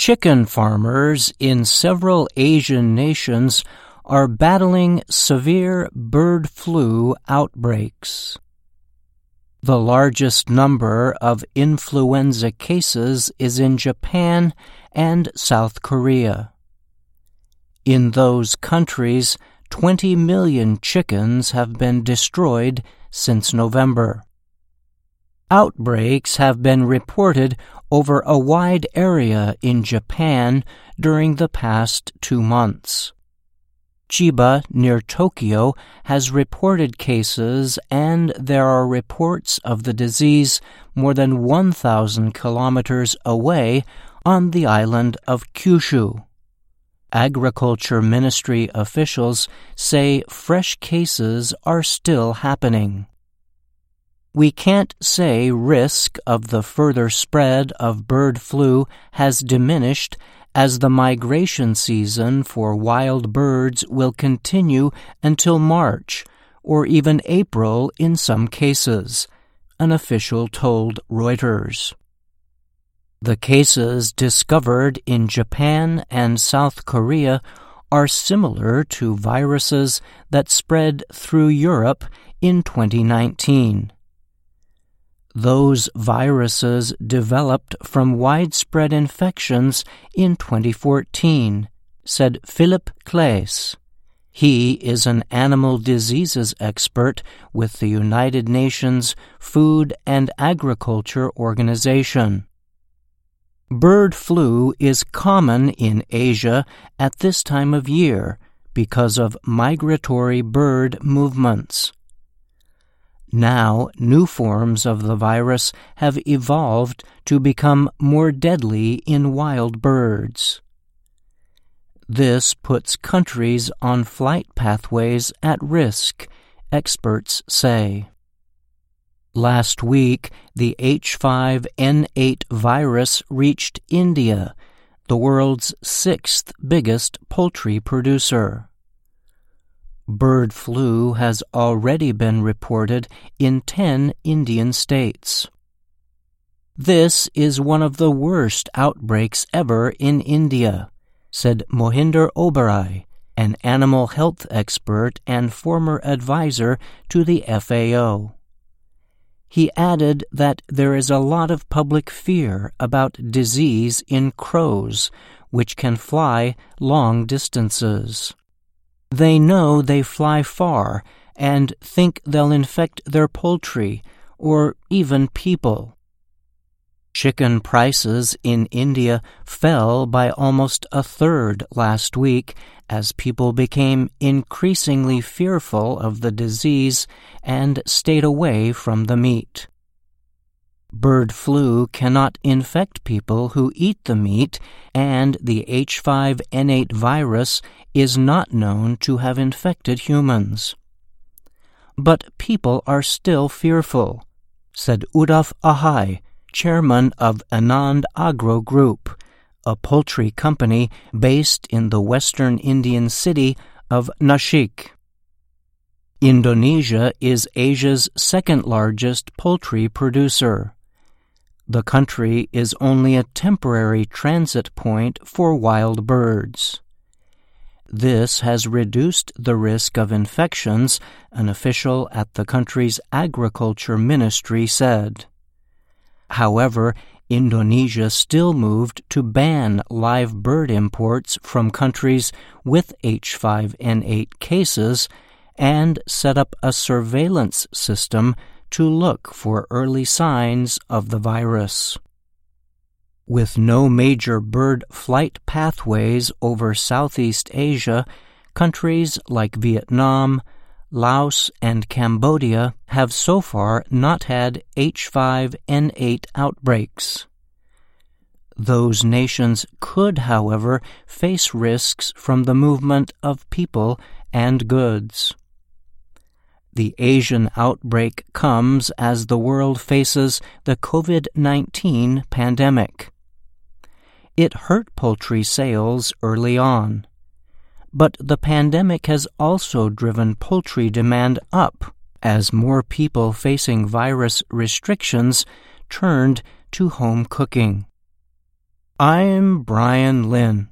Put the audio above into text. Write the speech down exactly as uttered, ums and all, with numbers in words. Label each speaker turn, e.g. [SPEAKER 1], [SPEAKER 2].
[SPEAKER 1] Chicken farmers in several Asian nations are battling severe bird flu outbreaks. The largest number of influenza cases is in Japan and South Korea. In those countries, twenty million chickens have been destroyed since November. Outbreaks have been reported over a wide area in Japan during the past two months. Chiba, near Tokyo, has reported cases, and there are reports of the disease more than one thousand kilometers away on the island of Kyushu. Agriculture Ministry officials say fresh cases are still happening. We can't say risk of the further spread of bird flu has diminished, as the migration season for wild birds will continue until March, or even April in some cases, an official told Reuters. The cases discovered in Japan and South Korea are similar to viruses that spread through Europe in twenty nineteen. Those viruses developed from widespread infections in twenty fourteen, said Philip Claes. He is an animal diseases expert with the United Nations Food and Agriculture Organization. Bird flu is common in Asia at this time of year because of migratory bird movements. Now, new forms of the virus have evolved to become more deadly in wild birds. This puts countries on flight pathways at risk, experts say. Last week, the H five N eight virus reached India, the world's sixth biggest poultry producer. Bird flu has already been reported in ten Indian states. This is one of the worst outbreaks ever in India, said Mohinder Oberoi, an animal health expert and former advisor to the F A O. He added that there is a lot of public fear about disease in crows, which can fly long distances. They know they fly far and think they'll infect their poultry or even people. Chicken prices in India fell by almost a third last week as people became increasingly fearful of the disease and stayed away from the meat. Bird flu cannot infect people who eat the meat, and the H five N eight virus is not known to have infected humans. But people are still fearful, said Uddhav Ahai, chairman of Anand Agro Group, a poultry company based in the western Indian city of Nashik. Indonesia is Asia's second-largest poultry producer. The country is only a temporary transit point for wild birds. This has reduced the risk of infections, an official at the country's agriculture ministry said. However, Indonesia still moved to ban live bird imports from countries with H five N eight cases and set up a surveillance system to look for early signs of the virus. With no major bird flight pathways over Southeast Asia, countries like Vietnam, Laos, and Cambodia have so far not had H five N eight outbreaks. Those nations could, however, face risks from the movement of people and goods. The Asian outbreak comes as the world faces the COVID nineteen pandemic. It hurt poultry sales early on, but the pandemic has also driven poultry demand up as more people facing virus restrictions turned to home cooking. I'm Brian Lynn.